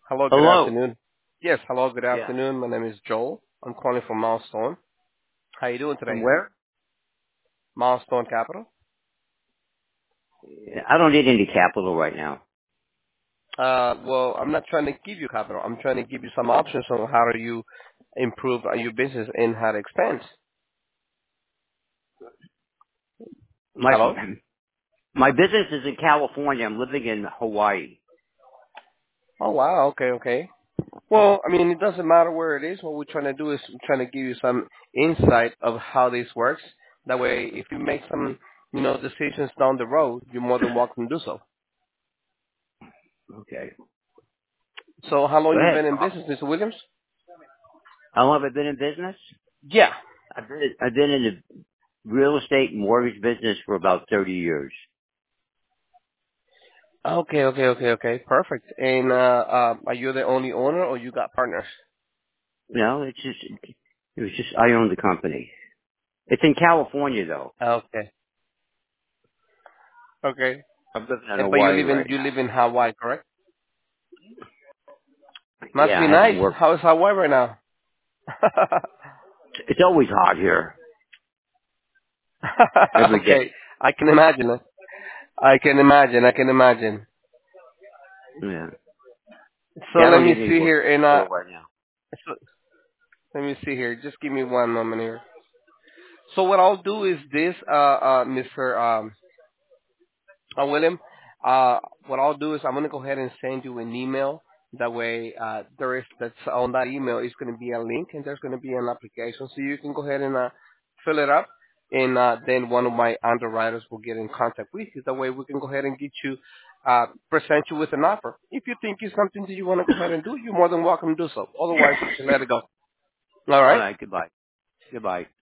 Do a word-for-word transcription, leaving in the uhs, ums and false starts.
Hello, good Hello. afternoon. Yes, hello, good Yeah. afternoon. My name is Joel. I'm calling from Milestone. How you doing From today? where? Milestone Capital. I don't need any capital right now. Uh, well, I'm not trying to give you capital. I'm trying to give you some options on how do you improve uh, your business and how to expand. My Hello? my business is in California. I'm living in Hawaii. Oh, wow. Okay, okay. Well, I mean, it doesn't matter where it is. What we're trying to do is we're trying to give you some insight of how this works. That way, if you make some, you know, decisions down the road, you're more than welcome to do so. Okay. So how Go long you ahead. been in Talk. business, Mister Williams? How long have I been in business? Yeah. I've been I've been in the real estate and mortgage business for about thirty years. Okay, okay, okay, okay. Perfect. And uh, uh, are you the only owner, or you got partners? You know, it's just it was just I own the company. It's in California though. Okay, okay. I'm living in And, but you Hawaii live in right you live now. in Hawaii, correct? Must Yeah, be I haven't nice. worked. How is Hawaii right now? It's always hot here every Okay, day. I can imagine it. I can imagine. I can imagine. Yeah. So Yeah, I let don't me need any see work here. And uh, capital right now. so, let me see here. Just give me one moment here. So what I'll do is this, uh, uh, Mister Um, Uh, William, uh, what I'll do is I'm gonna go ahead and send you an email. That way, uh, there is that's on that email is gonna be a link, and there's gonna be an application, so you can go ahead and uh, fill it up, and uh, then one of my underwriters will get in contact with you. That way, we can go ahead and get you, uh, present you with an offer. If you think it's something that you want to go ahead and do, you're more than welcome to do so. Otherwise, just let it go. All All right. right, goodbye. Goodbye.